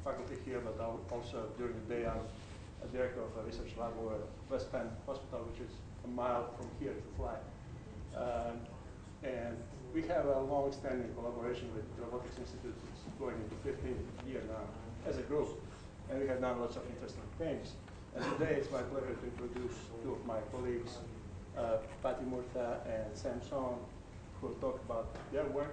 faculty here, but also during the day I'm a director of a research lab at West Penn Hospital, which is a mile from here to fly. And we have a long-standing collaboration with Robotics Institute. It's going into 15th year now as a group, and we have done lots of interesting things. And today it's my pleasure to introduce two of my colleagues, Patti Murtha and Sam Song, who will talk about their work.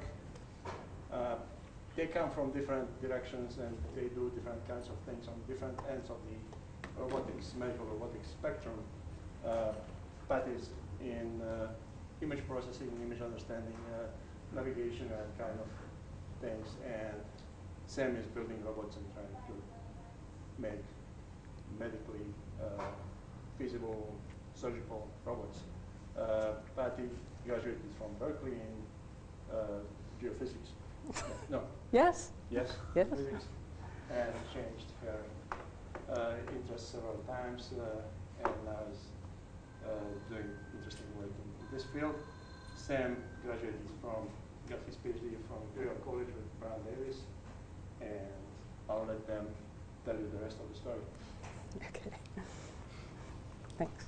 They come from different directions and they do different kinds of things on different ends of the robotics, medical robotics spectrum. Patti's in image processing, image understanding, navigation, and kind of things. And Sam is building robots and trying to make medically feasible surgical robots. Patti graduated from Berkeley in geophysics. No. Yes. Yes. Yes. Physics, and changed her interests several times, and now is doing interesting work in this field. Sam got his PhD from Imperial College with Brian Davis, and I'll let them tell you the rest of the story. Okay. Thanks.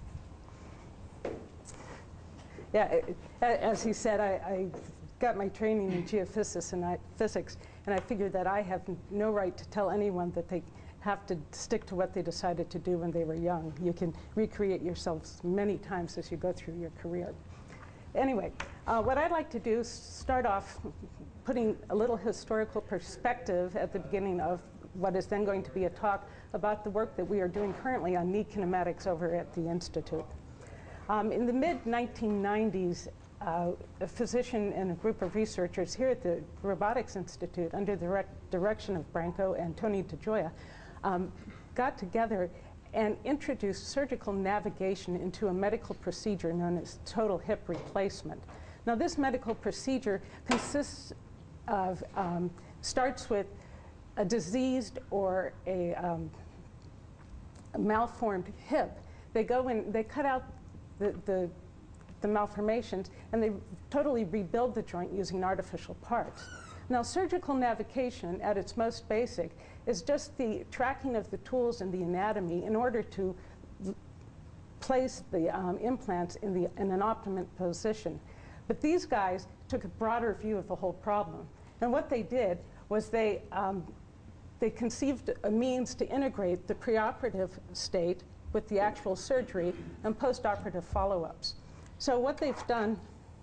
Yeah, as he said, I got my training in geophysics, and I figured that I have no right to tell anyone that they have to stick to what they decided to do when they were young. You can recreate yourselves many times as you go through your career. Anyway, what I'd like to do is start off putting a little historical perspective at the beginning of what is then going to be a talk about the work that we are doing currently on knee kinematics over at the Institute. In the mid-1990s, a physician and a group of researchers here at the Robotics Institute, under the direction of Branko and Tony DeGioia, got together and introduced surgical navigation into a medical procedure known as total hip replacement. Now, this medical procedure consists of, starts with a diseased or a malformed hip. They go in, they cut out the malformations, and they totally rebuild the joint using artificial parts. Now, surgical navigation, at its most basic, is just the tracking of the tools and the anatomy in order to place the implants in an optimum position. But these guys took a broader view of the whole problem. And what they did was they conceived a means to integrate the preoperative state with the actual surgery and postoperative follow-ups. So what they've done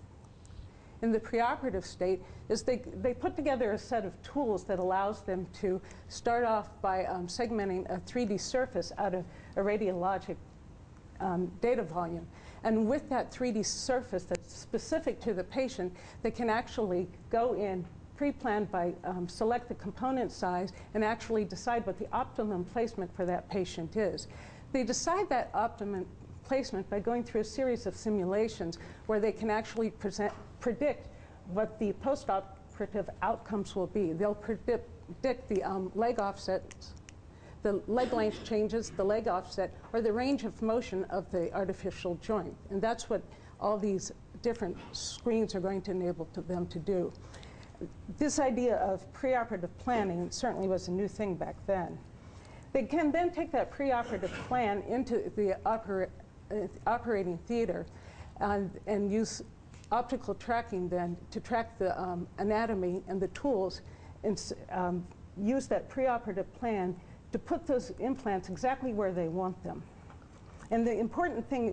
in the preoperative state is they put together a set of tools that allows them to start off by segmenting a 3D surface out of a radiologic data volume. And with that 3D surface that's specific to the patient, they can actually go in pre-planned by select the component size and actually decide what the optimum placement for that patient is. They decide that optimum placement by going through a series of simulations where they can actually predict what the postoperative outcomes will be. They'll predict the leg offsets, the leg length changes, the leg offset, or the range of motion of the artificial joint. And that's what all these different screens are going to enable them to do. This idea of preoperative planning certainly was a new thing back then. They can then take that preoperative plan into the operating theater and use optical tracking then to track the anatomy and the tools, and use that preoperative plan to put those implants exactly where they want them. And the important thing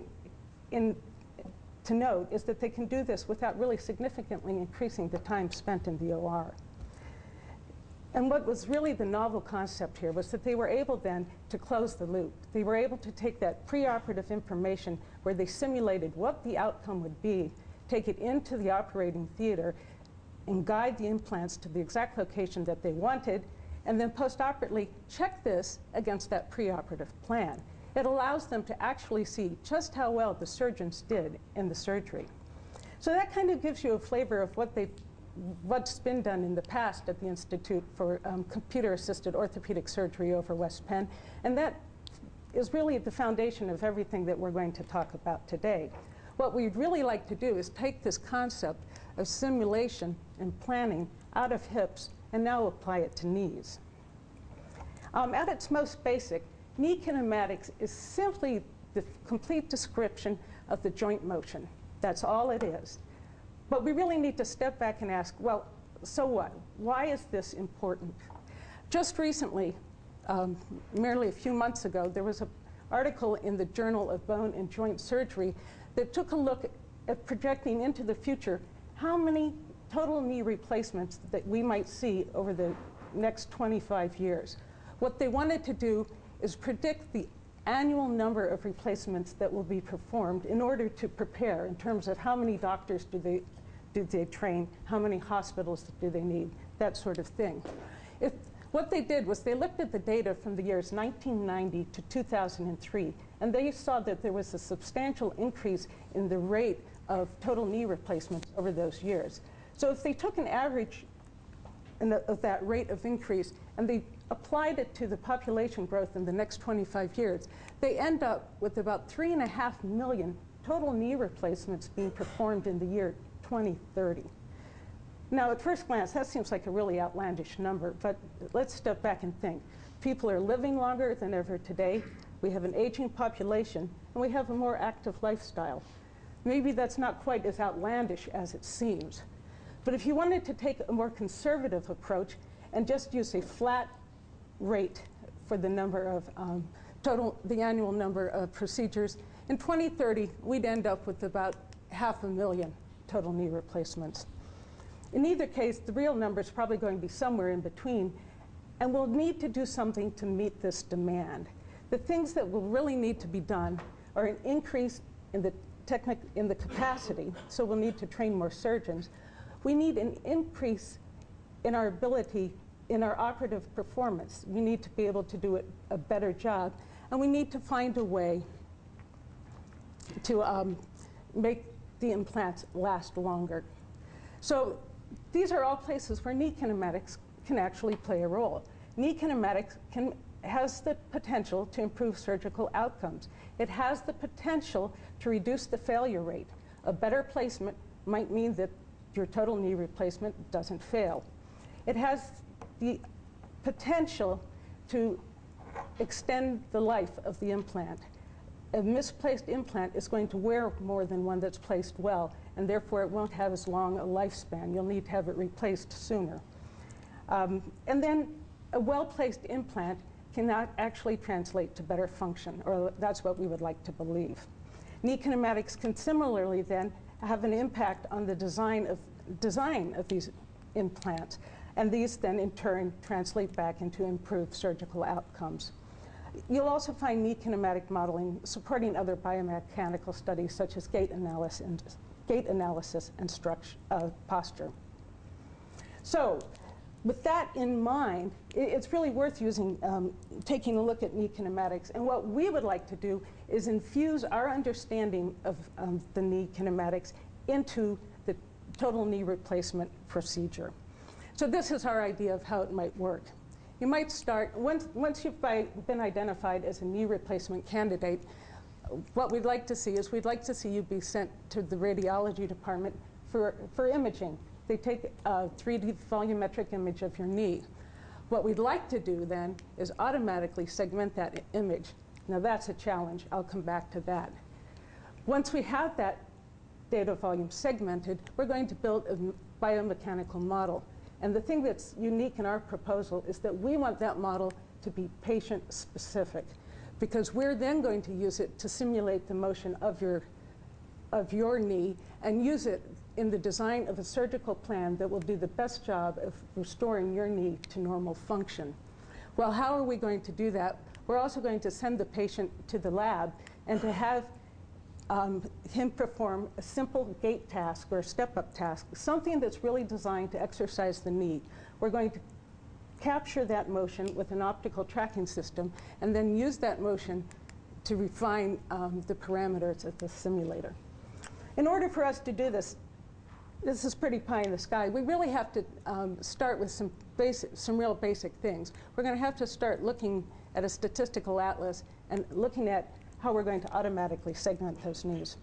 to note is that they can do this without really significantly increasing the time spent in the OR. And what was really the novel concept here was that they were able then to close the loop. They were able to take that preoperative information where they simulated what the outcome would be, take it into the operating theater, and guide the implants to the exact location that they wanted, and then postoperatively check this against that preoperative plan. It allows them to actually see just how well the surgeons did in the surgery. So that kind of gives you a flavor of what's been done in the past at the Institute for Computer-Assisted Orthopedic Surgery over West Penn. And that is really the foundation of everything that we're going to talk about today. What we'd really like to do is take this concept of simulation and planning out of hips and now apply it to knees. At its most basic, knee kinematics is simply the complete description of the joint motion. That's all it is. But we really need to step back and ask, well, so what? Why is this important? Just recently, merely a few months ago, there was an article in the Journal of Bone and Joint Surgery that took a look at projecting into the future how many total knee replacements that we might see over the next 25 years. What they wanted to do is predict the annual number of replacements that will be performed in order to prepare in terms of how many doctors do they train, how many hospitals do they need, that sort of thing. What they did was they looked at the data from the years 1990 to 2003, and they saw that there was a substantial increase in the rate of total knee replacements over those years. So if they took an average of that rate of increase and they applied it to the population growth in the next 25 years, they end up with about 3.5 million total knee replacements being performed in the year 2030. Now, at first glance, that seems like a really outlandish number, but let's step back and think. People are living longer than ever today. We have an aging population, and we have a more active lifestyle. Maybe that's not quite as outlandish as it seems. But if you wanted to take a more conservative approach and just use a flat rate for the number of the annual number of procedures, in 2030, we'd end up with about 500,000 total knee replacements. In either case, the real number is probably going to be somewhere in between, and we'll need to do something to meet this demand. The things that will really need to be done are an increase in the capacity, so we'll need to train more surgeons. We need an increase in our ability, in our operative performance. We need to be able to do a better job, and we need to find a way to make the implants last longer. So these are all places where knee kinematics can actually play a role. Knee kinematics has the potential to improve surgical outcomes. It has the potential to reduce the failure rate. A better placement might mean that your total knee replacement doesn't fail. It has the potential to extend the life of the implant. A misplaced implant is going to wear more than one that's placed well, and therefore it won't have as long a lifespan. You'll need to have it replaced sooner. And then a well-placed implant cannot actually translate to better function, or that's what we would like to believe. Knee kinematics can similarly then have an impact on the design of these implants, and these then in turn translate back into improved surgical outcomes. You'll also find knee kinematic modeling supporting other biomechanical studies such as gait analysis and posture. So with that in mind, it's really worth taking a look at knee kinematics. And what we would like to do is infuse our understanding of the knee kinematics into the total knee replacement procedure. So this is our idea of how it might work. You might start, once you've been identified as a knee replacement candidate, what we'd like to see is we'd like to see you be sent to the radiology department for imaging. They take a 3D volumetric image of your knee. What we'd like to do then is automatically segment that image. Now that's a challenge. I'll come back to that. Once we have that data volume segmented, we're going to build a biomechanical model. And the thing that's unique in our proposal is that we want that model to be patient-specific, because we're then going to use it to simulate the motion of your knee and use it in the design of a surgical plan that will do the best job of restoring your knee to normal function. Well, how are we going to do that? We're also going to send the patient to the lab and to have him perform a simple gait task or a step-up task, something that's really designed to exercise the knee. We're going to capture that motion with an optical tracking system and then use that motion to refine the parameters of the simulator. In order for us to do this, this is pretty pie in the sky. We really have to start with some real basic things. We're going to have to start looking at a statistical atlas and looking at how we're going to automatically segment those knees.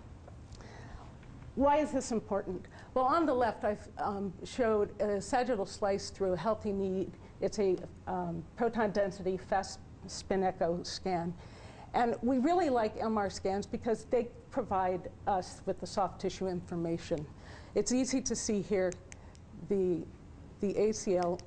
Why is this important? Well, on the left, I've showed a sagittal slice through a healthy knee It's a proton density fast spin echo scan. And we really like MR scans because they provide us with the soft tissue information. It's easy to see here the ACL.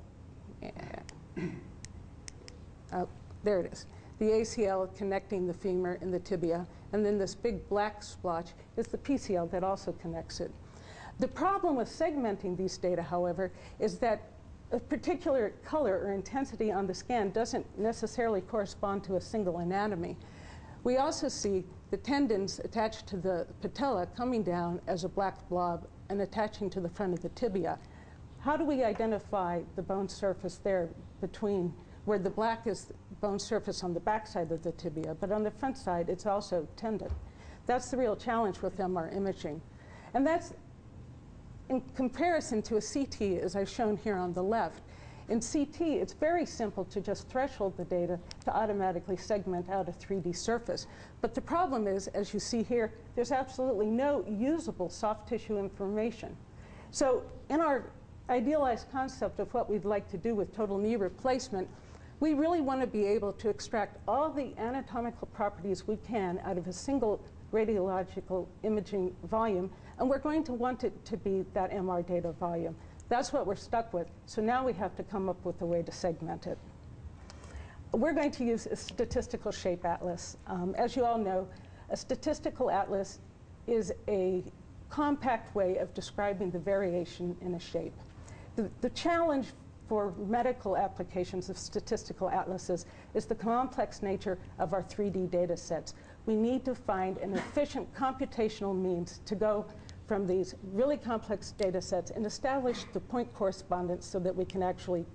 There it is. The ACL connecting the femur and the tibia. And then this big black splotch is the PCL that also connects it. The problem with segmenting these data, however, is that a particular color or intensity on the scan doesn't necessarily correspond to a single anatomy. We also see the tendons attached to the patella coming down as a black blob and attaching to the front of the tibia. How do we identify the bone surface there between where the black is bone surface on the back side of the tibia, but on the front side it's also tendon? That's the real challenge with MR imaging. And that's in comparison to a CT, as I've shown here on the left. In CT, it's very simple to just threshold the data to automatically segment out a 3D surface. But the problem is, as you see here, there's absolutely no usable soft tissue information. So in our idealized concept of what we'd like to do with total knee replacement, we really want to be able to extract all the anatomical properties we can out of a single radiological imaging volume, and we're going to want it to be that MR data volume. That's what we're stuck with. So now we have to come up with a way to segment it. We're going to use a statistical shape atlas. As you all know, a statistical atlas is a compact way of describing the variation in a shape. The challenge for medical applications of statistical atlases is the complex nature of our 3D data sets. We need to find an efficient computational means to go from these really complex data sets and establish the point correspondence so that we can actually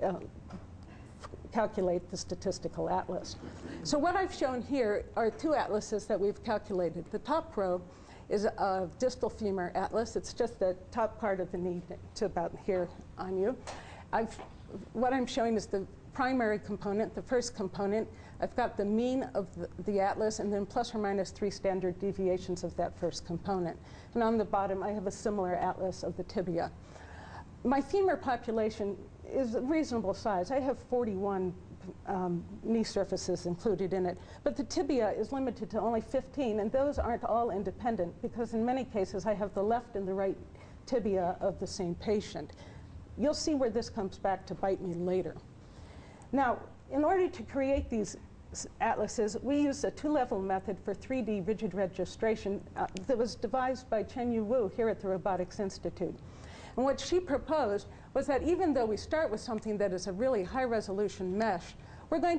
calculate the statistical atlas. So what I've shown here are two atlases that we've calculated. The top row is a distal femur atlas. It's just the top part of the knee to about here on you. What I'm showing is the primary component, the first component. I've got the mean of the atlas and then plus or minus 3 standard deviations of that first component. And on the bottom, I have a similar atlas of the tibia. My femur population is a reasonable size. I have 41 knee surfaces included in it, but the tibia is limited to only 15, and those aren't all independent because in many cases I have the left and the right tibia of the same patient. You'll see where this comes back to bite me later. Now, in order to create these atlases, we use a 2-level method for 3D rigid registration that was devised by Chen-Yu Wu here at the Robotics Institute. And what she proposed was that even though we start with something that is a really high-resolution mesh, we're going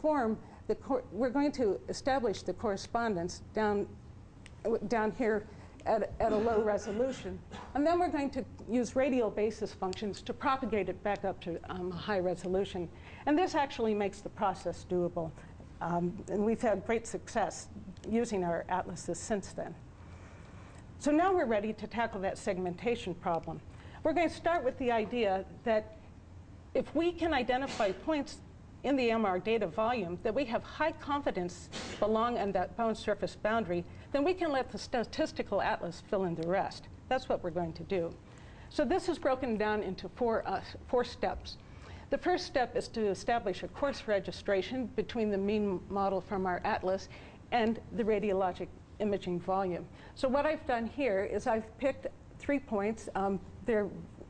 to establish the correspondence down here at a low resolution. And then we're going to use radial basis functions to propagate it back up to high resolution. And this actually makes the process doable. And we've had great success using our atlases since then. So now we're ready to tackle that segmentation problem. We're going to start with the idea that if we can identify points in the MR data volume that we have high confidence belong in that bone surface boundary, then we can let the statistical atlas fill in the rest. That's what we're going to do. So this is broken down into four steps. The first step is to establish a coarse registration between the mean model from our atlas and the radiologic imaging volume. So what I've done here is I've picked 3 points. They're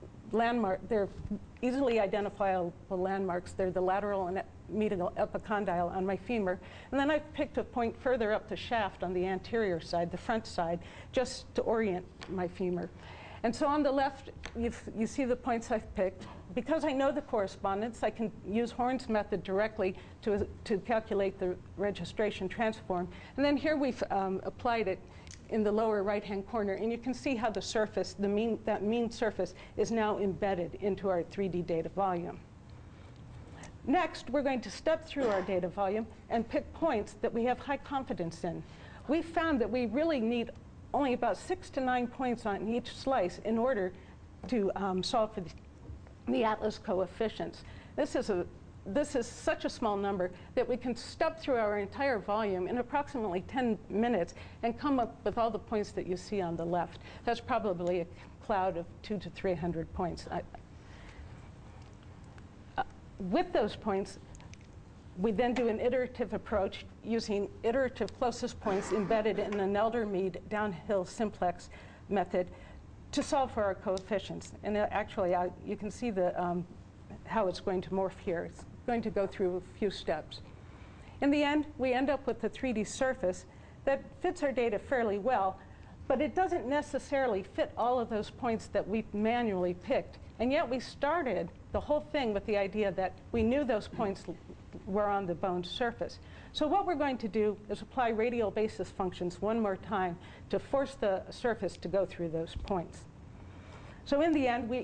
easily identifiable landmarks. They're the lateral and medial epicondyle on my femur. And then I've picked a point further up the shaft on the anterior side, the front side, just to orient my femur. And so on the left, you see the points I've picked. Because I know the correspondence, I can use Horn's method directly to calculate the registration transform. And then here we've applied it in the lower right-hand corner. And you can see how the surface, that mean surface, is now embedded into our 3D data volume. Next, we're going to step through our data volume and pick points that we have high confidence in. We've found that we really need only about 6 to 9 points on each slice in order to solve for the atlas coefficients. This is such a small number that we can step through our entire volume in approximately 10 minutes and come up with all the points that you see on the left. That's probably a cloud of 200 to 300 points. with those points, we then do an iterative approach using iterative closest points embedded in an Elder-Mead downhill simplex method to solve for our coefficients. And actually, you can see how it's going to morph here. It's going to go through a few steps. In the end, we end up with a 3D surface that fits our data fairly well, but it doesn't necessarily fit all of those points that we manually picked. And yet we started the whole thing with the idea that we knew those points were on the bone surface. So what we're going to do is apply radial basis functions one more time to force the surface to go through those points. So in the end, we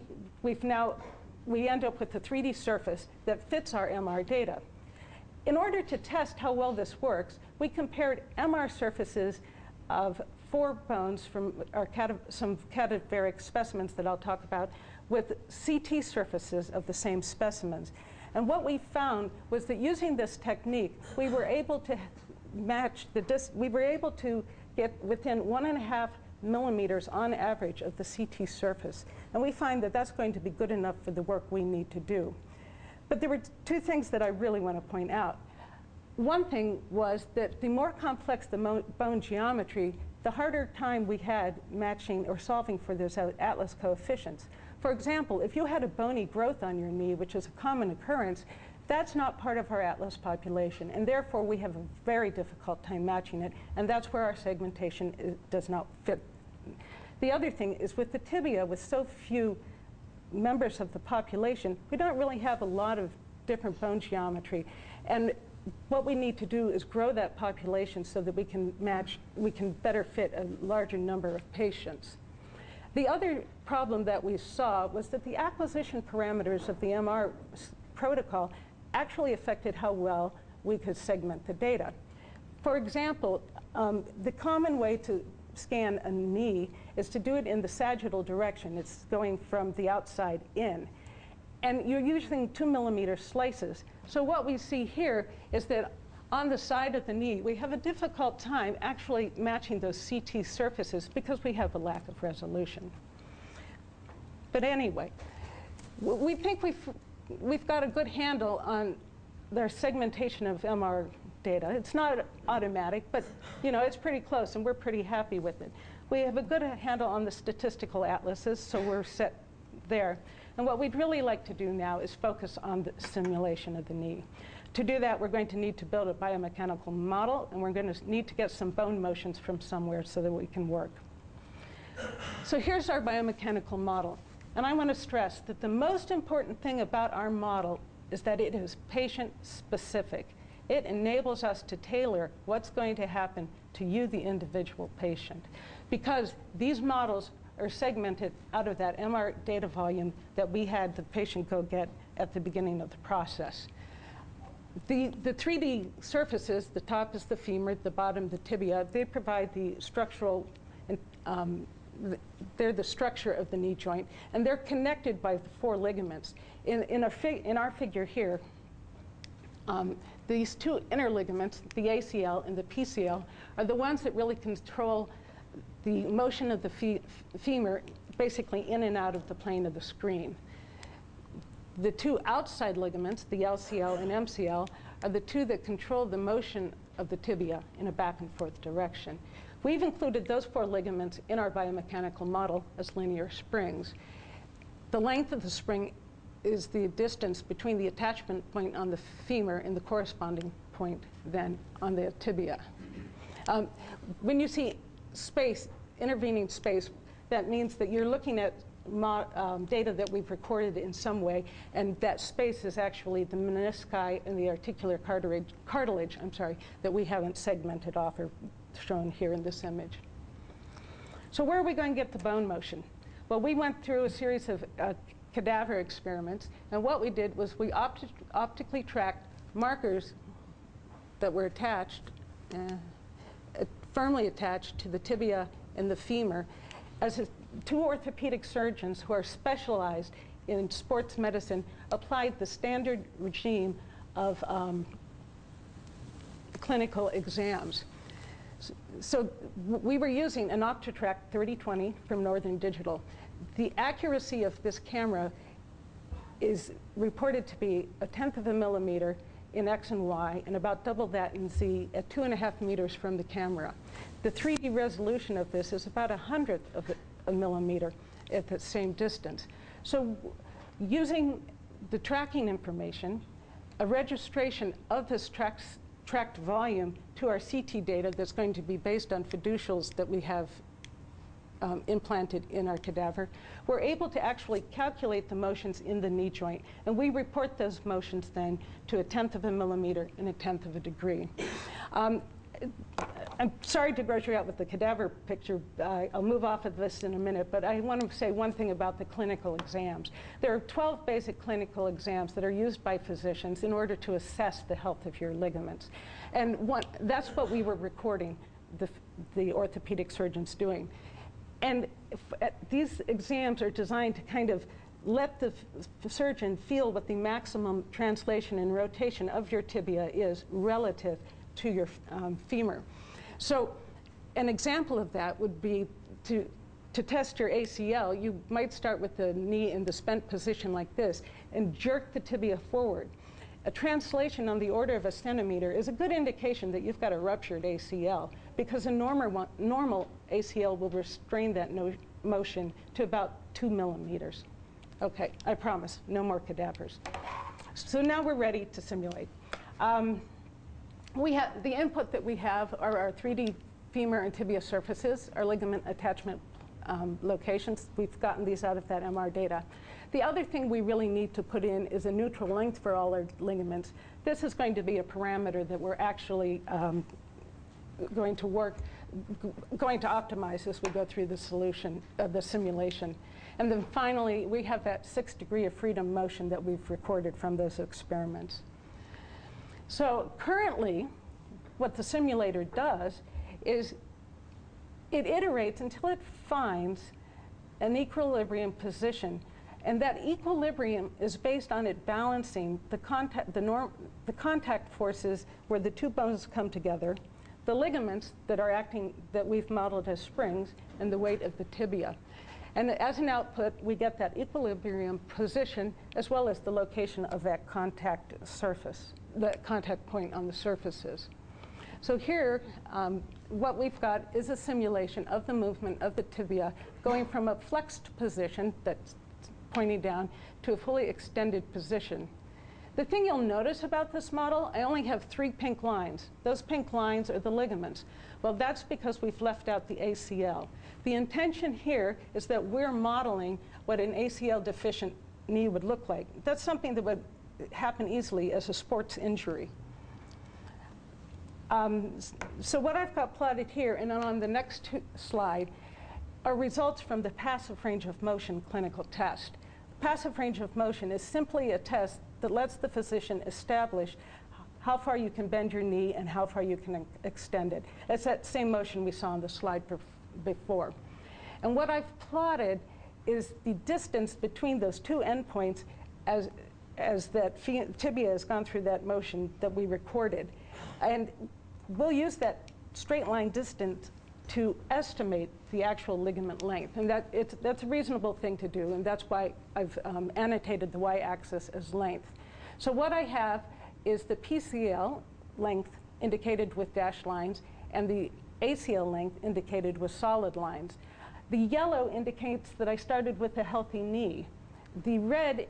end up with a 3D surface that fits our MR data. In order to test how well this works, we compared MR surfaces of 4 bones from some cadaveric specimens that I'll talk about with CT surfaces of the same specimens. And what we found was that using this technique, we were able to we were able to get within 1.5 millimeters on average of the CT surface. And we find that that's going to be good enough for the work we need to do. But there were 2 things that I really want to point out. One thing was that the more complex the bone geometry, the harder time we had matching or solving for those atlas coefficients. For example, if you had a bony growth on your knee, which is a common occurrence, that's not part of our atlas population, and therefore we have a very difficult time matching it, and that's where our segmentation does not fit. The other thing is with the tibia, with so few members of the population, we don't really have a lot of different bone geometry. And what we need to do is grow that population so that we can better fit a larger number of patients. The other problem that we saw was that the acquisition parameters of the MR protocol actually affected how well we could segment the data. For example, the common way to scan a knee is to do it in the sagittal direction. It's going from the outside in. And you're using 2 millimeter slices. So what we see here is that on the side of the knee, we have a difficult time actually matching those CT surfaces because we have a lack of resolution. But anyway, we think we've got a good handle on their segmentation of MR data. It's not automatic, but it's pretty close, and we're pretty happy with it. We have a good handle on the statistical atlases, so we're set there. And what we'd really like to do now is focus on the simulation of the knee. To do that, we're going to need to build a biomechanical model, and we're going to need to get some bone motions from somewhere so that we can work. So here's our biomechanical model. And I want to stress that the most important thing about our model is that it is patient-specific. It enables us to tailor what's going to happen to you, the individual patient, because these models are segmented out of that MR data volume that we had the patient go get at the beginning of the process. The 3D surfaces, the top is the femur, the bottom the tibia, they provide the structural, they're the structure of the knee joint, and they're connected by the 4 ligaments. In our figure here, these 2 inner ligaments, the ACL and the PCL, are the ones that really control the motion of the femur basically in and out of the plane of the screen. The 2 outside ligaments, the LCL and MCL, are the 2 that control the motion of the tibia in a back and forth direction. We've included those 4 ligaments in our biomechanical model as linear springs. The length of the spring is the distance between the attachment point on the femur and the corresponding point then on the tibia. When you see space, intervening space, that means that you're looking at data that we've recorded in some way, and that space is actually the menisci and the articular cartilage, that we haven't segmented off or shown here in this image. So where are we going to get the bone motion? Well, we went through a series of cadaver experiments, and what we did was we optically tracked markers that were attached, firmly attached to the tibia and the femur, as 2 orthopedic surgeons who are specialized in sports medicine applied the standard regime of clinical exams. So we were using an Optitrack 3020 from Northern Digital. The accuracy of this camera is reported to be 1/10 of a millimeter in X and Y, and about double that in Z at 2.5 meters from the camera. The 3D resolution of this is about 100th of a millimeter at the same distance. So using the tracking information, a registration of this tracked volume to our CT data that's going to be based on fiducials that we have implanted in our cadaver, we're able to actually calculate the motions in the knee joint. And we report those motions then to 1/10 of a millimeter and 1/10 of a degree. I'm sorry to gross you out with the cadaver picture. I'll move off of this in a minute, but I want to say one thing about the clinical exams. There are 12 basic clinical exams that are used by physicians in order to assess the health of your ligaments. And that's what we were recording the orthopedic surgeons doing. And these exams are designed to kind of let the surgeon feel what the maximum translation and rotation of your tibia is relative to your femur. So an example of that would be to test your ACL, you might start with the knee in the spent position like this and jerk the tibia forward. A translation on the order of a centimeter is a good indication that you've got a ruptured ACL, because a normal ACL will restrain that motion to about 2 millimeters. Okay, I promise, no more cadavers. So now we're ready to simulate. The input that we have are our 3D femur and tibia surfaces, our ligament attachment locations. We've gotten these out of that MR data. The other thing we really need to put in is a neutral length for all our ligaments. This is going to be a parameter that we're actually going to optimize as we go through the solution of the simulation. And then finally, we have that 6 degree of freedom motion that we've recorded from those experiments. So currently, what the simulator does is it iterates until it finds an equilibrium position. And that equilibrium is based on it balancing the contact forces where the two bones come together, the ligaments that we've modeled as springs, and the weight of the tibia. And as an output, we get that equilibrium position as well as the location of that contact surface, the contact point on the surfaces. So here, what we've got is a simulation of the movement of the tibia going from a flexed position that's pointing down to a fully extended position. The thing you'll notice about this model, I only have 3 pink lines. Those pink lines are the ligaments. Well, that's because we've left out the ACL. The intention here is that we're modeling what an ACL deficient knee would look like. That's something that would happen easily as a sports injury. So what I've got plotted here, and then on the next slide, are results from the passive range of motion clinical test. Passive range of motion is simply a test that lets the physician establish how far you can bend your knee and how far you can extend it. It's that same motion we saw on the slide before. And what I've plotted is the distance between those two endpoints as that tibia has gone through that motion that we recorded. And we'll use that straight line distance to estimate the actual ligament length. And that's a reasonable thing to do, and that's why I've annotated the y-axis as length. So what I have is the PCL length indicated with dashed lines and the ACL length indicated with solid lines. The yellow indicates that I started with a healthy knee. The red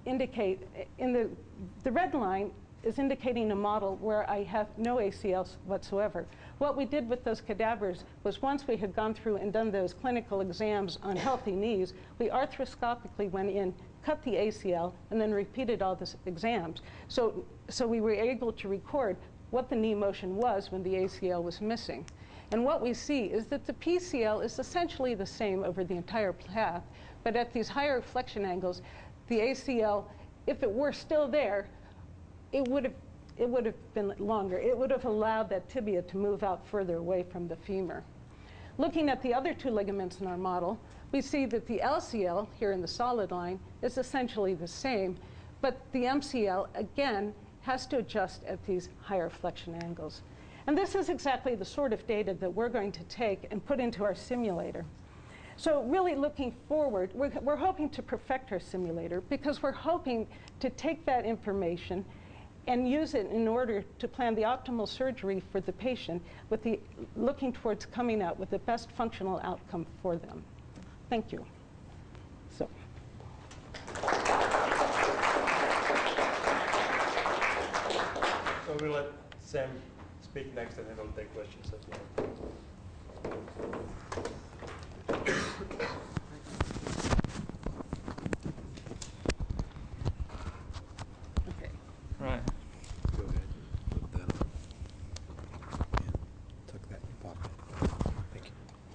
the red line is indicating a model where I have no ACLs whatsoever. What we did with those cadavers was, once we had gone through and done those clinical exams on healthy knees, we arthroscopically went in, cut the ACL, and then repeated all the exams. So we were able to record what the knee motion was when the ACL was missing. And what we see is that the PCL is essentially the same over the entire path, but at these higher flexion angles, the ACL, if it were still there, it would have been longer. It would have allowed that tibia to move out further away from the femur. Looking at the other two ligaments in our model, we see that the LCL, here in the solid line, is essentially the same, but the MCL, again, has to adjust at these higher flexion angles. And this is exactly the sort of data that we're going to take and put into our simulator. So really looking forward, we're hoping to perfect our simulator because we're hoping to take that information and use it in order to plan the optimal surgery for the patient with the looking towards coming out with the best functional outcome for them. Thank you. So. So we'll let Sam speak next and then we'll take questions at the end. Okay. Right. Go ahead. Put that on. And tuck that in your pocket. Thank you.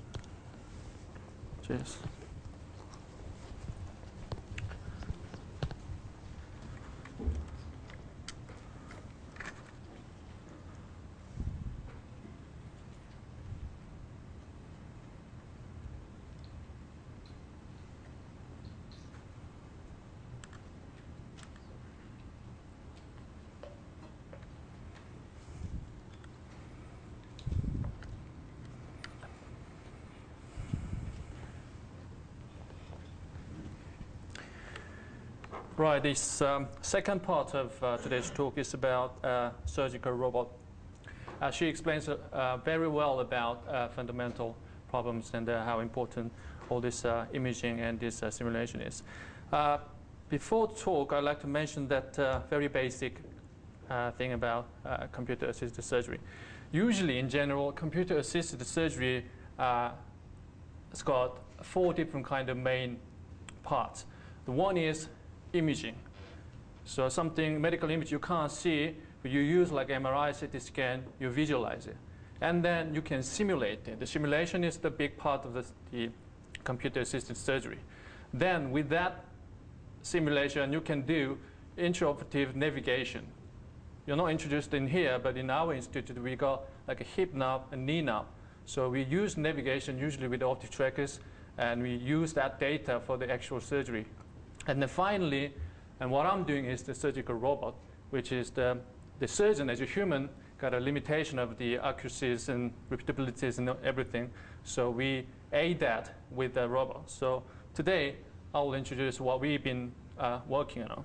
Cheers. Right, this second part of today's talk is about surgical robot. She explains very well about fundamental problems and how important all this imaging and this simulation is. Before talk, I'd like to mention that very basic thing about computer-assisted surgery. Usually, in general, computer-assisted surgery has got 4 different kind of main parts. The one is imaging. So something, medical image you can't see, but you use like MRI, CT scan, you visualize it. And then you can simulate it. The simulation is the big part of the computer-assisted surgery. Then with that simulation, you can do intraoperative navigation. You're not introduced in here, but in our institute, we got like a hip nav and knee nav. So we use navigation usually with the optic trackers, and we use that data for the actual surgery. And then finally, and what I'm doing is the surgical robot, which is the surgeon as a human got a limitation of the accuracies and repeatabilities and everything. So we aid that with the robot. So today, I will introduce what we've been working on.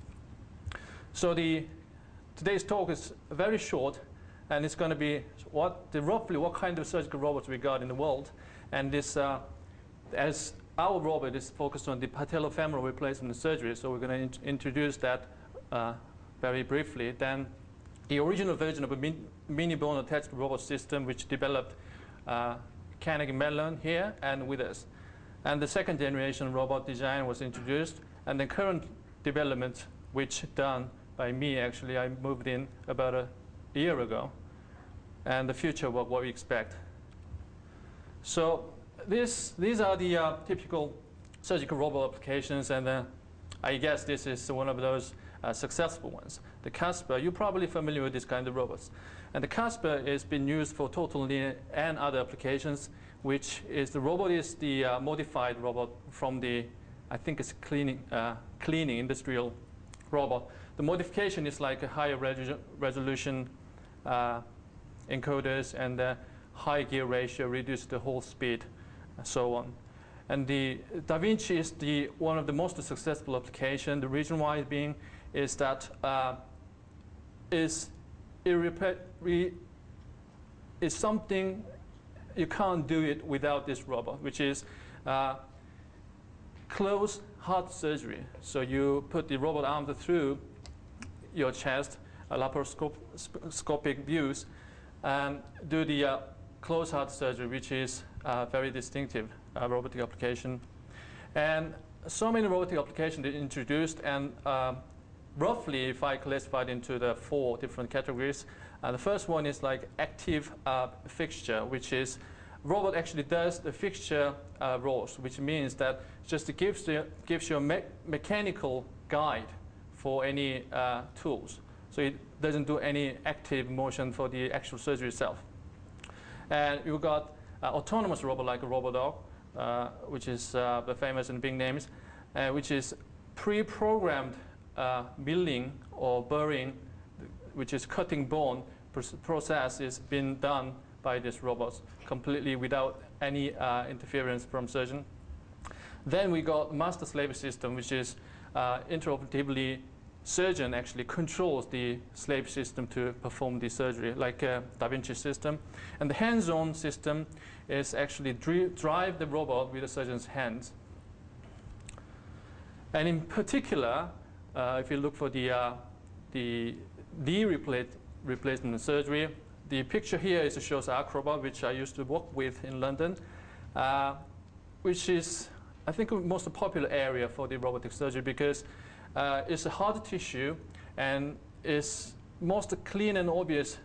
So today's talk is very short, and it's going to be roughly what kind of surgical robots we got in the world. And this, as our robot is focused on the patellofemoral replacement surgery, so we're going to introduce that very briefly. Then the original version of a mini bone attached robot system, which developed Carnegie Mellon here and with us. And the second generation robot design was introduced, and the current development, which done by me actually, I moved in about a year ago, and the future what we expect. So these are the typical surgical robot applications, and I guess this is one of those successful ones. The Casper, you're probably familiar with this kind of robots. And the Casper has been used for total knee and other applications, which is the robot is the modified robot from the, I think it's cleaning industrial robot. The modification is like a higher resolution encoders and high gear ratio, reduce the whole speed, and so on. And the Da Vinci is one of the most successful applications. The reason why it being is that is something you can't do it without this robot, which is closed heart surgery. So you put the robot arm through your chest, laparoscopic views, and do the closed heart surgery, which is very distinctive robotic application. And so many robotic applications are introduced, and roughly, if I classify it into the 4 different categories, the first one is like active fixture, which is robot actually does the fixture roles, which means that just gives you a mechanical guide for any tools. So it doesn't do any active motion for the actual surgery itself. And you've got autonomous robot like a RoboDog, which is the famous and big names, which is pre-programmed milling or burring, which is cutting bone process is being done by these robots completely without any interference from surgeon. Then we got master-slave system, which is interoperatively surgeon actually controls the slave system to perform the surgery, like a Da Vinci system. And the hands-on system is actually drive the robot with the surgeon's hands. And in particular, if you look for the knee replacement surgery, the picture here shows Acrobat, which I used to work with in London, which is, I think, the most popular area for the robotic surgery because it's a hard tissue and it's most clean and obvious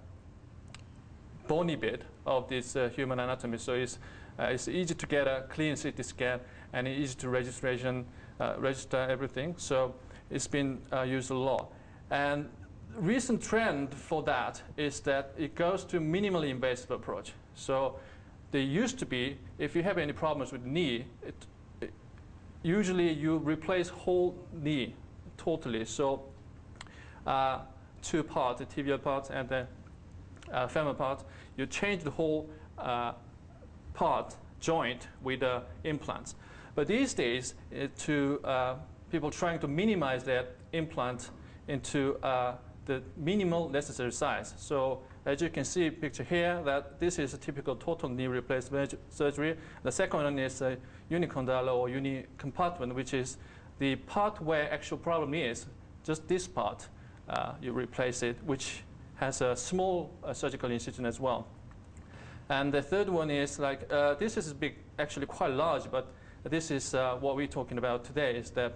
bony bit of this human anatomy. So it's easy to get a clean CT scan and easy to register everything. So it's been used a lot. And recent trend for that is that it goes to minimally invasive approach. So there used to be, if you have any problems with knee, usually you replace whole knee totally. So two parts, the tibial part and the femur part, you change the whole part, joint with implants. But these days, to people trying to minimize that implant into the minimal necessary size. So as you can see picture here, that this is a typical total knee replacement surgery. The second one is a unicondylar or unicompartment, which is the part where actual problem is, just this part, you replace it, which has a small surgical incision as well. And the third one is like, this is big, actually quite large, but this is what we're talking about today, is the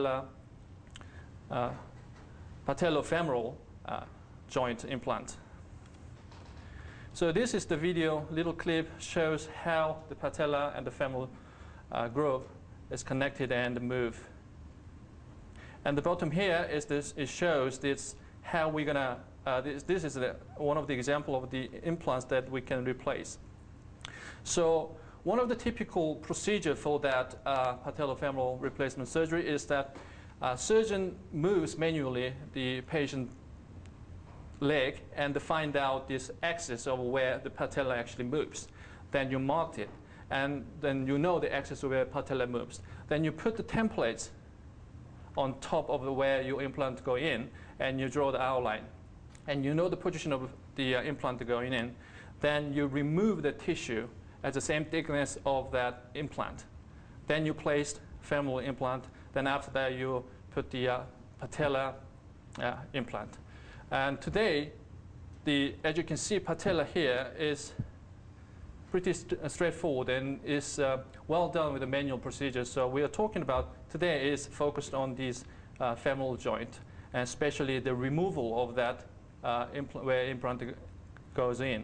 patellofemoral joint implant. So this is the video, little clip shows how the patella and the femoral groove is connected and move. And the bottom here is this, it shows this how we're gonna, this is one of the example of the implants that we can replace. So one of the typical procedure for that patellofemoral replacement surgery is that surgeon moves manually the patient leg and to find out this axis of where the patella actually moves. Then you mark it, and then you know the axis of where patella moves. Then you put the templates on top of where your implant go in, and you draw the outline. And you know the position of the implant going in. Then you remove the tissue at the same thickness of that implant. Then you place femoral implant. Then after that, you put the patella implant. And today, as you can see, patella here is pretty straightforward and is well done with the manual procedure. So we are talking about today is focused on this femoral joint, and especially the removal of that where implant goes in.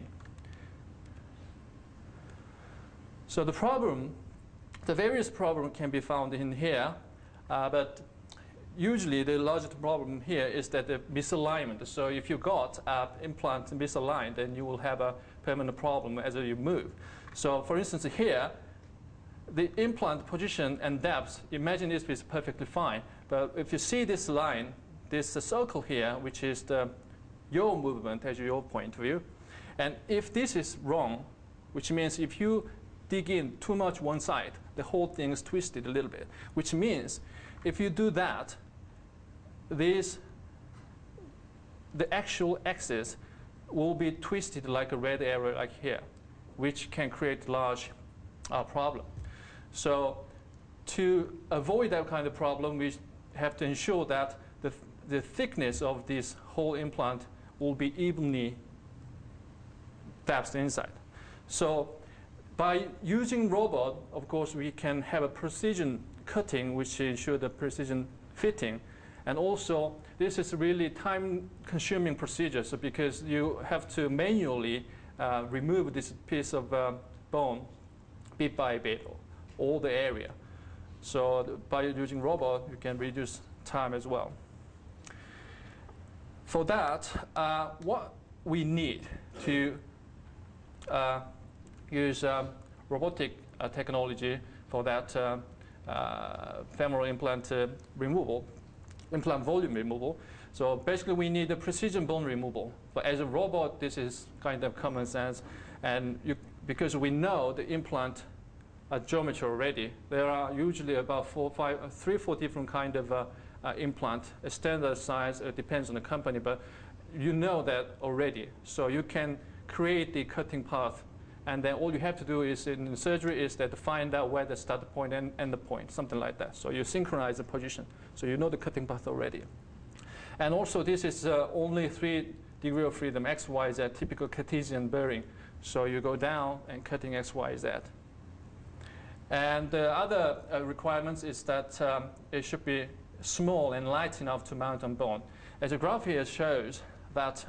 So the various problems can be found in here, but usually the largest problem here is that the misalignment. So if you got implant misaligned, then you will have a permanent problem as you move. So for instance here, the implant position and depth, imagine this is perfectly fine. But if you see this line, this circle here, which is your movement as your point of view, and if this is wrong, which means if you dig in too much one side, the whole thing is twisted a little bit, which means if you do that, the actual axis will be twisted like a red arrow like here, which can create large problem. So to avoid that kind of problem, we have to ensure that the thickness of this whole implant will be evenly depth inside. So by using robot, of course, we can have a precision cutting, which ensure the precision fitting. And also, this is a really time-consuming procedure, so because you have to manually remove this piece of bone bit by bit, all the area. So by using robot, you can reduce time as well. For that, what we need to use robotic technology for that femoral implant removal, implant volume removal. So basically we need a precision bone removal. But as a robot, this is kind of common sense. And because we know the implant geometry already. There are usually about 3 or 4 different kind of implant. A standard size depends on the company, but you know that already. So you can create the cutting path, and then all you have to do is in the surgery is that to find out where the start point and end the point, something like that. So you synchronize the position, so you know the cutting path already. And also this is only 3 degrees of freedom, X, Y, Z, typical Cartesian bearing. So you go down and cutting X, Y, Z. And the other requirements is that it should be small and light enough to mount on bone. As the graph here shows that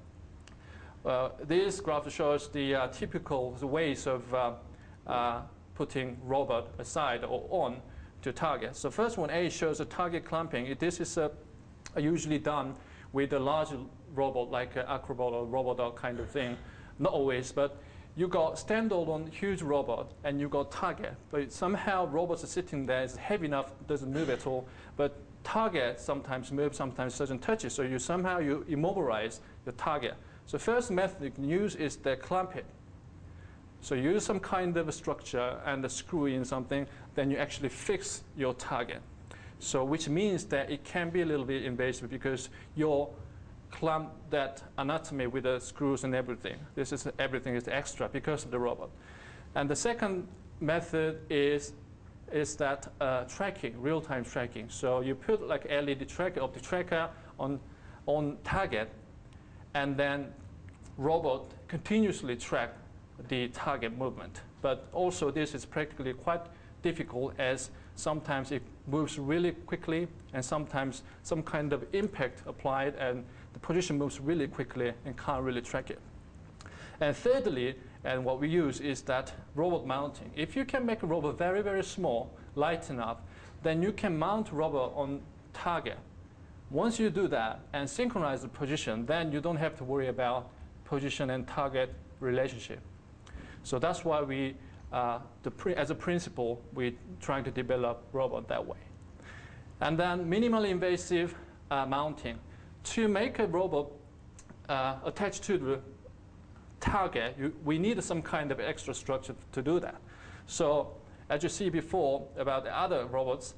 this graph shows the typical ways of putting robot aside or on to target. So first one, A, shows a target clamping. This is usually done with a large robot like Acrobot or Robodog kind of thing. Not always, but you got standalone huge robot and you got target. But somehow robots are sitting there, it's heavy enough, doesn't move at all. But target sometimes moves, sometimes surgeon touches. So you somehow you immobilize the target. So first method you can use is the clamp it. So you use some kind of a structure and screw in something, then you actually fix your target. So which means that it can be a little bit invasive because you're clamp that anatomy with the screws and everything. This is everything is extra because of the robot. And the second method is that tracking, real-time tracking. So you put like LED tracker, optic tracker on target, and then robot continuously track the target movement. But also this is practically quite difficult as sometimes it moves really quickly and sometimes some kind of impact applied and the position moves really quickly and can't really track it. And thirdly, and what we use is that robot mounting. If you can make a robot very, very small, light enough, then you can mount robot on target. Once you do that and synchronize the position, then you don't have to worry about position and target relationship. So that's why we, as a principle, we're trying to develop robot that way. And then minimally invasive mounting. To make a robot attached to the target, we need some kind of extra structure to do that. So as you see before about the other robots,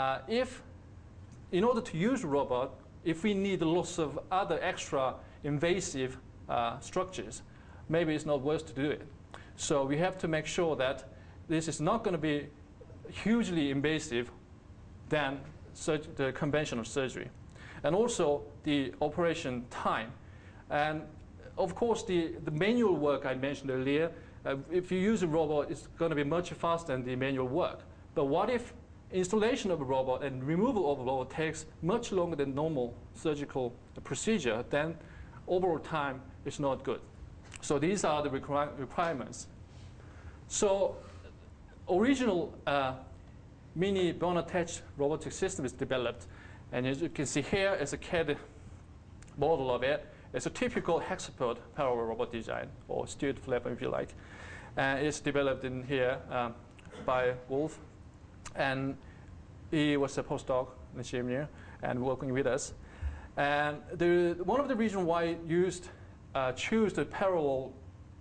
in order to use a robot, if we need lots of other extra invasive structures, maybe it's not worth to do it. So we have to make sure that this is not going to be hugely invasive than the conventional surgery. And also the operation time. And of course, the manual work I mentioned earlier, if you use a robot, it's going to be much faster than the manual work. But what if installation of a robot and removal of a robot takes much longer than normal surgical procedure? Then overall time is not good. So these are the requirements. So original mini bone-attached robotic system is developed. And as you can see here is a CAD model of it. It's a typical hexapod parallel robot design, or Stuart Flapper if you like. It's developed in here by Wolf. And he was a postdoc in the CMU and working with us. And one of the reasons why I choose the parallel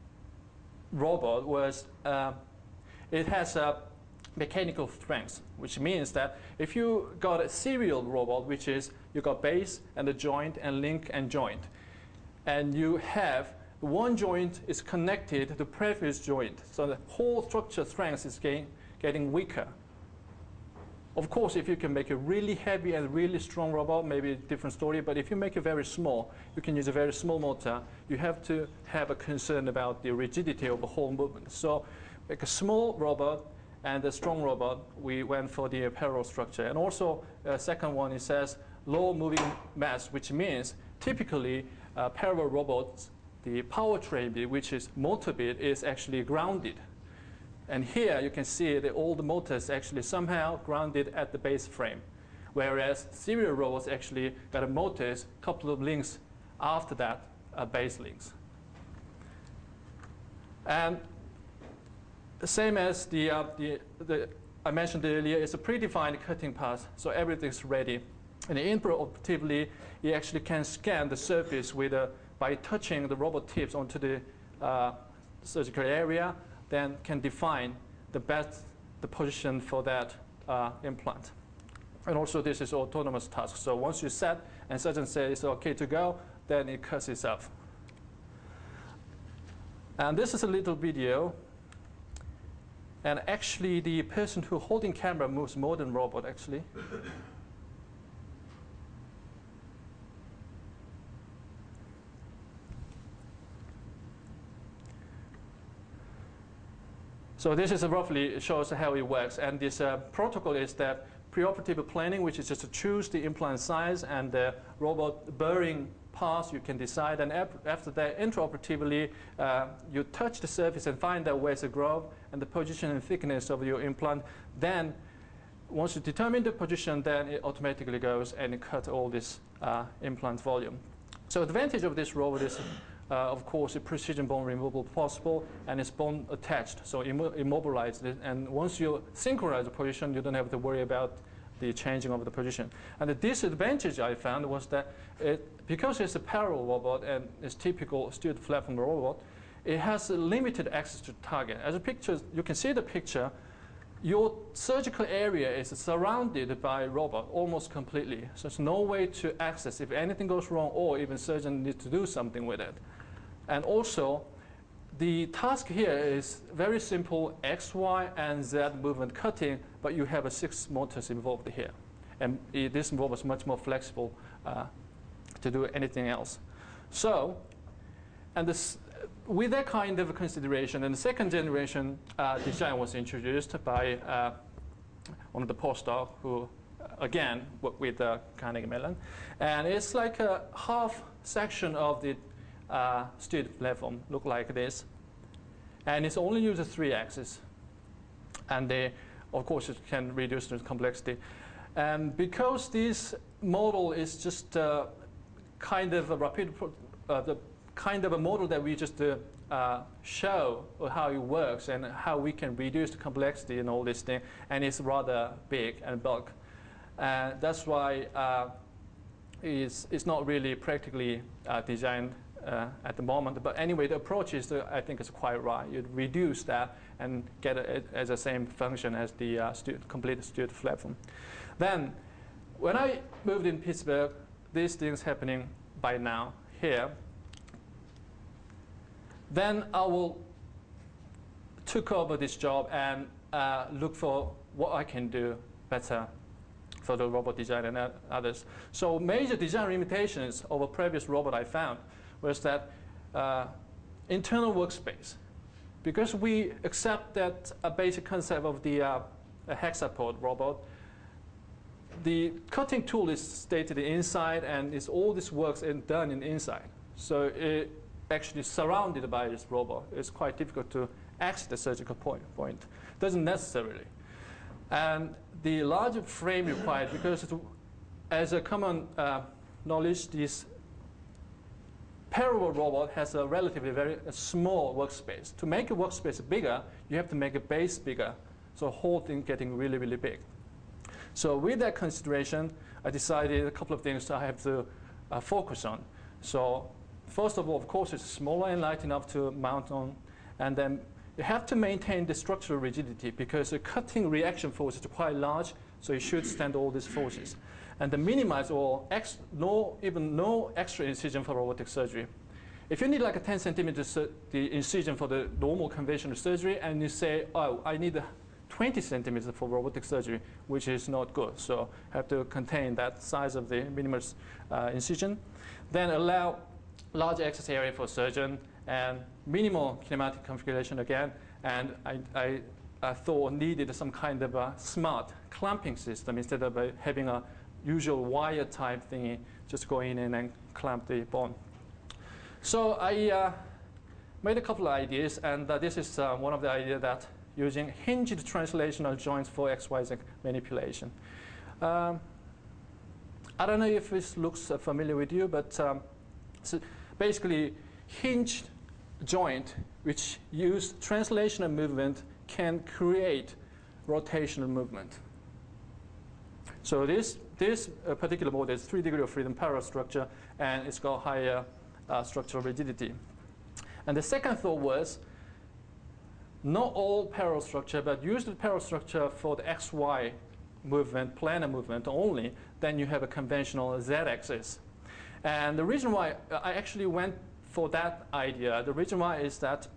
robot was it has a mechanical strength, which means that if you got a serial robot, which is you got base and the joint and link and joint, and you have one joint is connected to the previous joint, so the whole structure strength is getting weaker. Of course, if you can make a really heavy and really strong robot, maybe a different story, but if you make it very small, you can use a very small motor, you have to have a concern about the rigidity of the whole movement. So like a small robot and a strong robot, we went for the parallel structure. And also, second one, it says low moving mass, which means typically parallel robots, the powertrain bit, which is motor bit, is actually grounded. And here you can see that all the motors actually somehow grounded at the base frame, whereas serial robots actually got a motors, couple of links after that base links. And the same as I mentioned earlier, it's a predefined cutting path, so everything's ready. And intraoperatively, you actually can scan the surface with by touching the robot tips onto the surgical area, then can define the position for that implant. And also this is autonomous task. So once you set and surgeon says it's okay to go, then it cuts itself. And this is a little video. And actually the person who holding camera moves more than robot actually. So this is roughly shows how it works. And this protocol is that preoperative planning, which is just to choose the implant size and the robot bearing path you can decide. And after that, intraoperatively, you touch the surface and find out where's the growth and the position and thickness of your implant. Then once you determine the position, then it automatically goes and it cuts all this implant volume. So the advantage of this robot is of course, a precision bone removal possible, and it's bone attached, so immobilized it. And once you synchronize the position, you don't have to worry about the changing of the position. And the disadvantage I found was that because it's a parallel robot and it's typical steered platform robot, it has a limited access to target. As a picture, you can see the picture. Your surgical area is surrounded by robot almost completely. So there's no way to access if anything goes wrong or even surgeon needs to do something with it. And also, the task here is very simple X, Y, and Z movement cutting, but you have 6 motors involved here. And this robot is much more flexible to do anything else. So, and this, with that kind of consideration, and the second generation design was introduced by one of the postdocs who, again, worked with Carnegie Mellon. And it's like a half section of the steered platform, look like this. And it's only uses 3 axes. And of course, it can reduce the complexity. And because this model is just kind of a rapid, the kind of a model that we just show how it works and how we can reduce the complexity and all this thing, and it's rather big and bulk. That's why it's not really practically designed at the moment. But anyway, the approach is, I think, is quite right. You reduce that and get it as the same function as the complete steered platform. Then, when I moved in Pittsburgh, these things happening by now here. Then I will took over this job and look for what I can do better for the robot design and others. So major design limitations of a previous robot I found was that internal workspace. Because we accept that a basic concept of the hexapod robot, the cutting tool is stated inside and it's all this works done in inside. So it actually surrounded by this robot. It's quite difficult to access the surgical point. Doesn't necessarily. And the larger frame required, because as a common knowledge, this parallel robot has a relatively very small workspace. To make a workspace bigger, you have to make a base bigger. So the whole thing getting really, really big. So with that consideration, I decided a couple of things I have to focus on. So first of all, of course, it's smaller and light enough to mount on. And then you have to maintain the structural rigidity because the cutting reaction force is quite large, so you should stand all these forces. And then minimize or even no extra incision for robotic surgery. If you need like a 10 centimeters the incision for the normal conventional surgery, and you say, oh, I need 20 centimeters for robotic surgery, which is not good. So have to contain that size of the minimal incision. Then allow large access area for surgeon and minimal kinematic configuration again. And I thought needed some kind of a smart clamping system instead of having a usual wire type thingy, just go in and clamp the bone. So I made a couple of ideas, and this is one of the ideas that using hinged translational joints for XYZ manipulation. I don't know if this looks familiar with you, but so basically hinged joint which use translational movement can create rotational movement. So this particular model is 3 degrees of freedom parallel structure, and it's got higher structural rigidity. And the second thought was, not all parallel structure, but use the parallel structure for the XY movement, planar movement only, then you have a conventional Z-axis. And the reason why I actually went for that idea, the reason why is that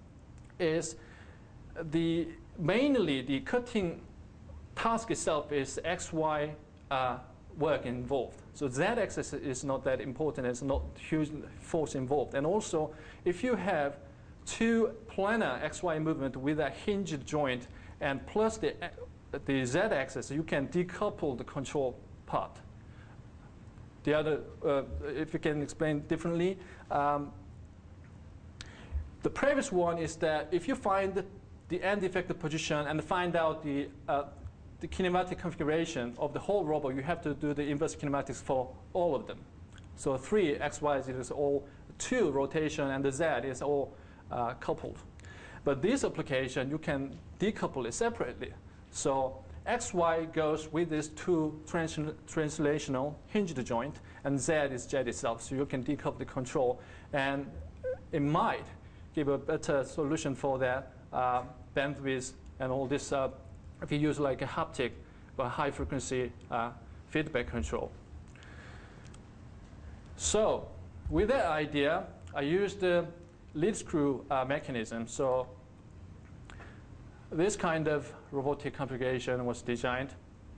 mainly the cutting task itself is XY work involved. So Z-axis is not that important. There's not huge force involved. And also, if you have two planar XY movement with a hinged joint and plus the Z-axis, you can decouple the control part. The other, if you can explain differently, the previous one is that if you find the end effector position and find out the kinematic configuration of the whole robot, you have to do the inverse kinematics for all of them. So 3 XY is all 2 rotation, and the Z is all coupled. But this application, you can decouple it separately. So XY goes with this 2 translational hinged joint, and Z is Z itself. So you can decouple the control, and it might give a better solution for that bandwidth and all this. If you use like a haptic or high frequency feedback control. So with that idea, I used the lead screw mechanism. So this kind of robotic configuration was designed.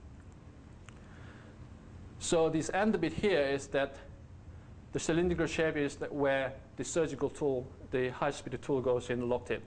So this end bit here is that the cylindrical shape is that where the surgical tool, the high-speed tool goes in locked in.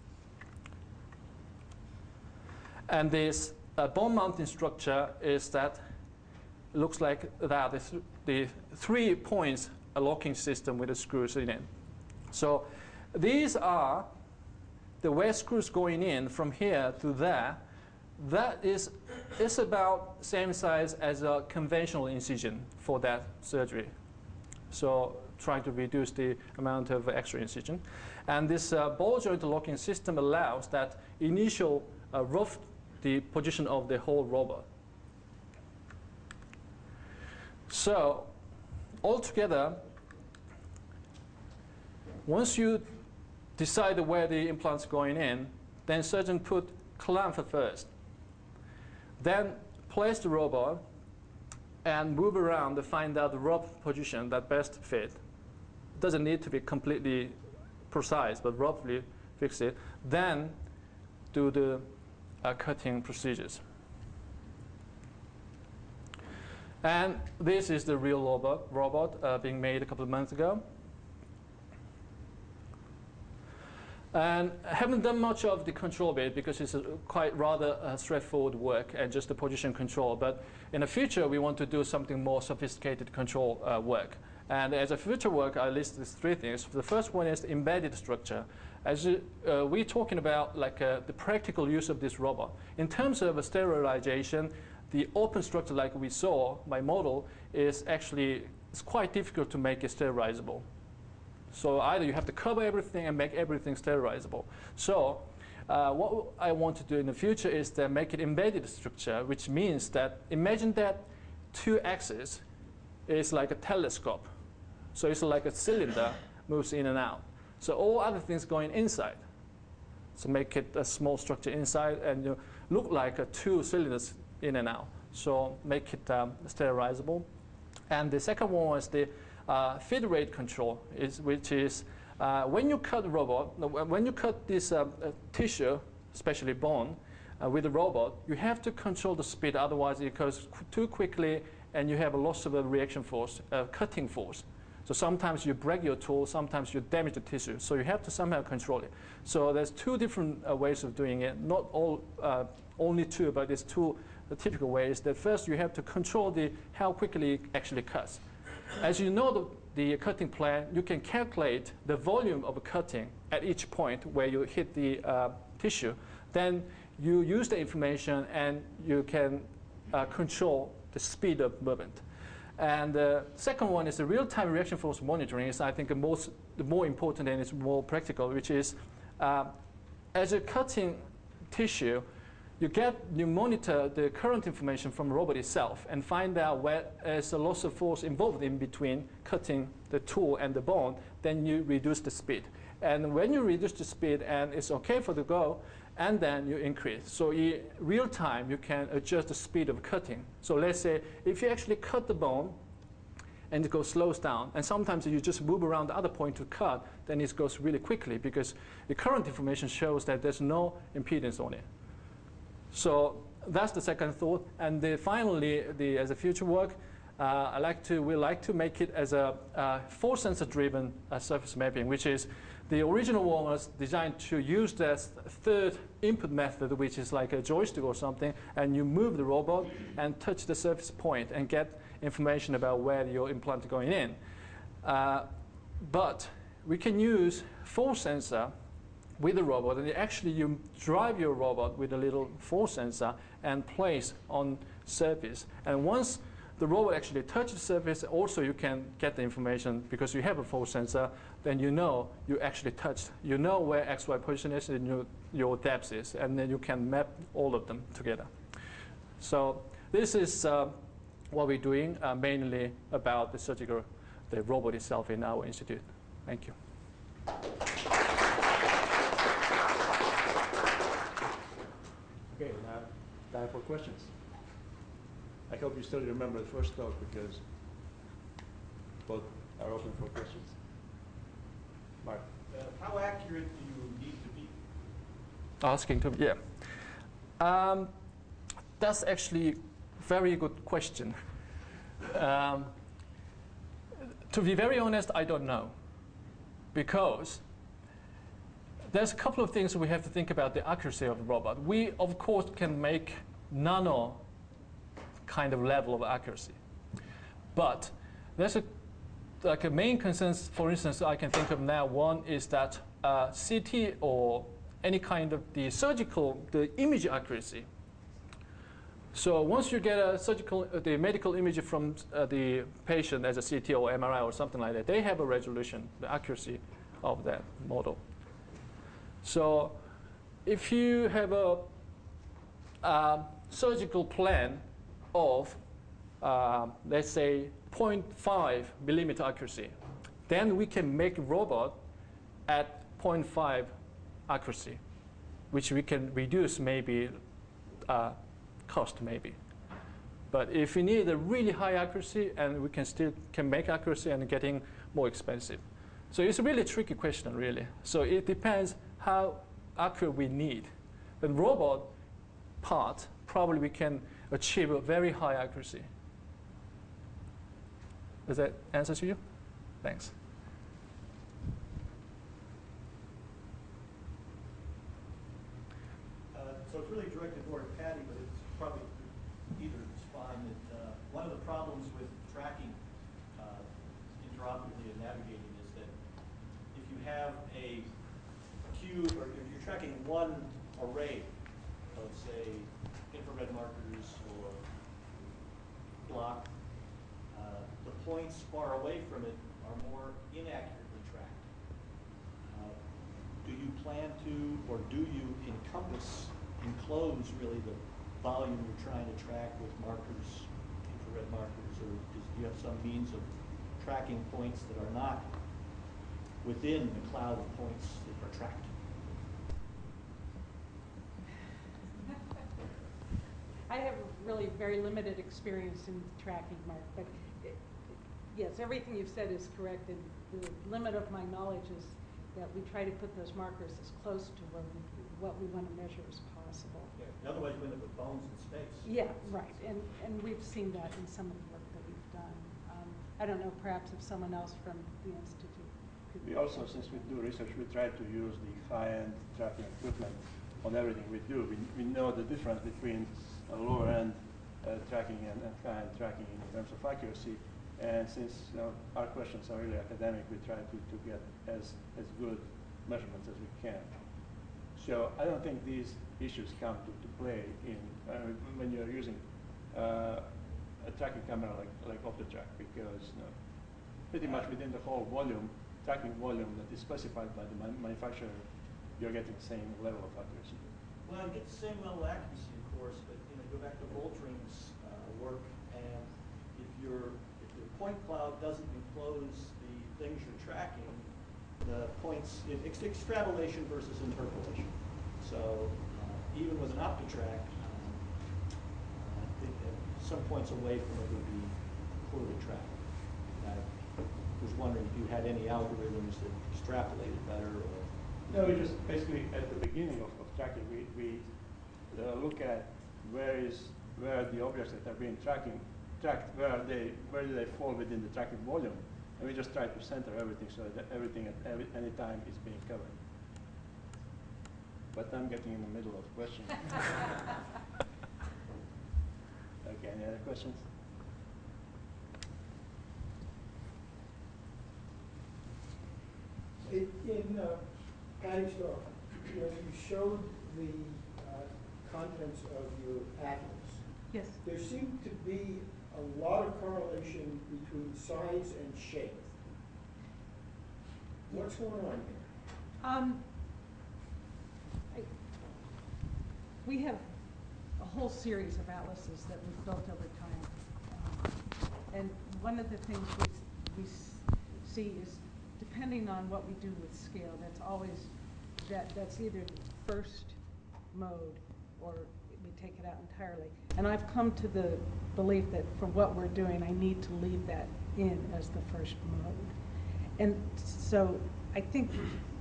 And this bone mounting structure is that it looks like that. It's the 3 points a locking system with the screws in it. So these are the way screws going in from here to there. That is about same size as a conventional incision for that surgery. So trying to reduce the amount of extra incision. And this ball joint locking system allows that initial rough the position of the whole robot. So altogether, once you decide where the implant's going in, then surgeon put clamp first. Then place the robot and move around to find out the rough position that best fit. It doesn't need to be completely precise, but roughly fix it. Then do the cutting procedures. And this is the real robot being made a couple of months ago. And I haven't done much of the control bit because it's quite rather straightforward work and just the position control. But in the future, we want to do something more sophisticated control work. And as a future work, I list these 3 things. The first one is the embedded structure. As we're talking about like the practical use of this robot. In terms of sterilization, the open structure like we saw, my model, is actually it's quite difficult to make it sterilizable. So either you have to cover everything and make everything sterilizable. So what I want to do in the future is to make it embedded structure, which means that imagine that 2 axes is like a telescope. So it's like a cylinder moves in and out. So all other things going inside. So make it a small structure inside and you look like 2 cylinders in and out. So make it sterilizable. And the second one was the feed rate control, which is when you cut the robot, when you cut this tissue, especially bone, with the robot, you have to control the speed, otherwise it goes too quickly and you have a loss of a reaction force, cutting force. So sometimes you break your tool, sometimes you damage the tissue. So you have to somehow control it. So there's 2 different ways of doing it. Not all, only 2, but there's 2 typical ways. That first you have to control how quickly it actually cuts. As you know the cutting plan, you can calculate the volume of cutting at each point where you hit the tissue. Then you use the information and you can control the speed of movement. And the second one is the real-time reaction force monitoring. Is I think the more important and it's more practical, which is as you're cutting tissue, you monitor the current information from the robot itself and find out where there's a loss of force involved in between cutting the tool and the bone, then you reduce the speed. And when you reduce the speed and it's okay for the go, and then you increase. So in real time, you can adjust the speed of cutting. So let's say if you actually cut the bone and it slows down, and sometimes you just move around the other point to cut, then it goes really quickly because the current information shows that there's no impedance on it. So that's the second thought. And finally, as a future work, we like to make it as a force sensor driven surface mapping, which is the original one was designed to use that third input method, which is like a joystick or something, and you move the robot and touch the surface point and get information about where your implant is going in. But we can use force sensor with the robot, and actually you drive your robot with a little force sensor and place on surface. And once the robot actually touches the surface, also you can get the information because you have a force sensor, then you know you actually touched. You know where XY position is and your depth is, and then you can map all of them together. So this is what we're doing, mainly about the robot itself in our institute. Thank you. Okay, now time for questions. I hope you still remember the first talk because both are open for questions. Mark. How accurate do you need to be? Asking to, yeah. That's actually a very good question. To be very honest, I don't know. Because there's a couple of things we have to think about the accuracy of the robot. We, of course, can make nano kind of level of accuracy. But there's a main concern, for instance, I can think of now. One is that CT or any kind of the image accuracy. So once you get the medical image from the patient as a CT or MRI or something like that, they have a resolution, the accuracy of that model. So if you have a surgical plan of, let's say, 0.5 millimeter accuracy, then we can make a robot at 0.5 accuracy, which we can reduce maybe cost maybe. But if we need a really high accuracy, and we can still make accuracy and getting more expensive. So it's a really tricky question, really. So it depends how accurate we need. The robot part, probably we can achieve a very high accuracy. Does that answer to you? Thanks. So it's really directed more at Patty, but it's probably either respond that one of the problems with tracking interoperably and navigating is that if you have a cube, or if you're tracking one array of, say, infrared markers or block, the points far away from it are more inaccurately tracked. Do you plan to, or do you enclose really the volume you're trying to track with markers, infrared markers, or do you have some means of tracking points that are not within the cloud of points that are tracked? I have really very limited experience in tracking, Mark, but yes, everything you've said is correct, and the limit of my knowledge is that we try to put those markers as close to what we want to measure as possible. Yeah. Otherwise, you end up with bones in space. Yeah, right, and we've seen that in some of the work that we've done. I don't know, perhaps if someone else from the Institute could. We also, since we do research, we try to use the high-end tracking equipment on everything we do. We know the difference between lower-end tracking and high-end tracking in terms of accuracy. And since our questions are really academic, we try to get as good measurements as we can. So I don't think these issues come to play in when you're using a tracking camera like OptiTrack, because pretty much within the whole volume, tracking volume that is specified by the manufacturer, you're getting the same level of accuracy. Well, you get the same level of accuracy, of course, but go back to Voltring's work, and if the point cloud doesn't enclose the things you're tracking, the points, it's extrapolation versus interpolation. So even with an OptiTrack, I think that some points away from it would be poorly tracked. And I was wondering if you had any algorithms that extrapolated better, or No, we just basically at the beginning of tracking, we look at where the objects that are being tracked, where do they fall within the tracking volume, and we just try to center everything so that everything at any time is being covered. But I'm getting in the middle of questions. Okay, any other questions? In Patty's talk, when you showed the contents of your atlas, Yes. there seemed to be a lot of correlation between size and shape. What's going on here? We have a whole series of atlases that we've built over time. And one of the things we see is, depending on what we do with scale, that's always, that's either the first mode or we take it out entirely. And I've come to the belief that for what we're doing, I need to leave that in as the first mode. And so I think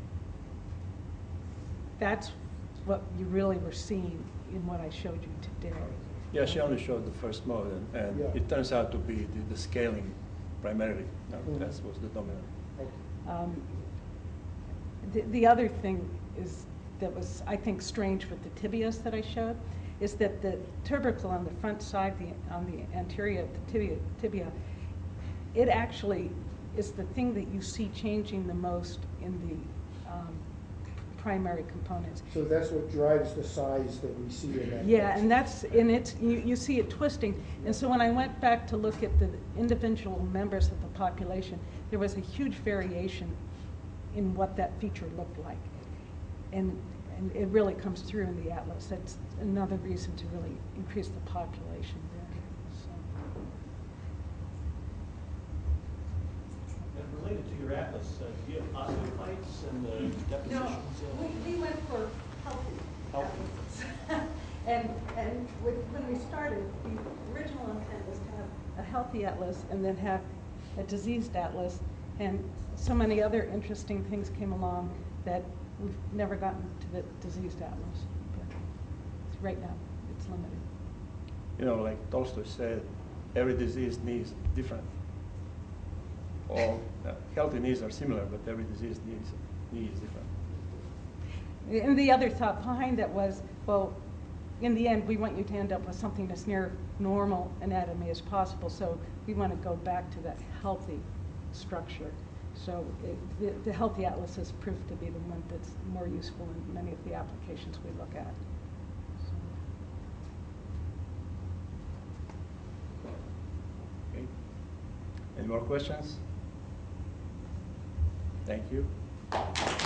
that's what you really were seeing in what I showed you today. Yeah, she only showed the first mode, and Yeah. it turns out to be the scaling primarily. No, Mhm. that was the dominant. The other thing is that was, I think, strange with the tibias that I showed, is that the tubercle on the front side, on the anterior of the tibia, it actually is the thing that you see changing the most in the primary components. So that's what drives the size that we see in that. Yeah, picture. and that's, and it's, you see it twisting. And so when I went back to look at the individual members of the population, there was a huge variation in what that feature looked like. And it really comes through in the atlas. That's another reason to really increase the population there. So. And related to your atlas, do you have osteophytes and the depositions? We went for healthy atlases. and when we started, the original intent was to have a healthy atlas and then have a diseased atlas. And so many other interesting things came along that we've never gotten to the diseased atlas. But right now, it's limited. You know, like Tolstoy said, every disease knee is different. All healthy knees are similar, but every diseased knee is different. And the other thought behind that was, well, in the end, we want you to end up with something that's near normal anatomy as possible. So we want to go back to that healthy structure. So the healthy atlas has proved to be the one that's more useful in many of the applications we look at. Okay. Any more questions? Thank you.